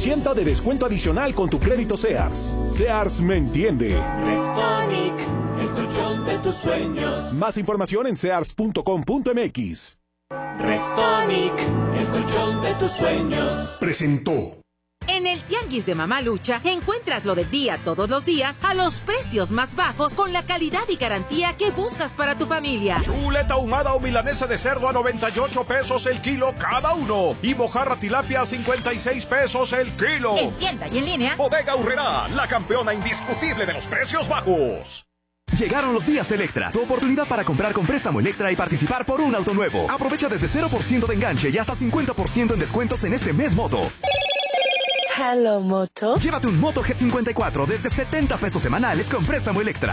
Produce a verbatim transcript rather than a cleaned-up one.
ciento de descuento adicional con tu crédito Sears. Sears me entiende. Restonic, el colchón de tus sueños. Más información en sears punto com punto m x. Restonic, el colchón de tus sueños. Presentó. En el Tianguis de Mamalucha encuentras lo del día todos los días a los precios más bajos con la calidad y garantía que buscas para tu familia. Chuleta ahumada o milanesa de cerdo a noventa y ocho pesos el kilo cada uno. Y mojarra tilapia a cincuenta y seis pesos el kilo. En tienda y en línea. Bodega Aurrerá, la campeona indiscutible de los precios bajos. Llegaron los días Electra, tu oportunidad para comprar con préstamo Electra y participar por un auto nuevo. Aprovecha desde cero por ciento de enganche y hasta cincuenta por ciento en descuentos en este mes Moto. Hello, Moto. Llévate un Moto G cincuenta y cuatro desde setenta pesos semanales con préstamo Electra.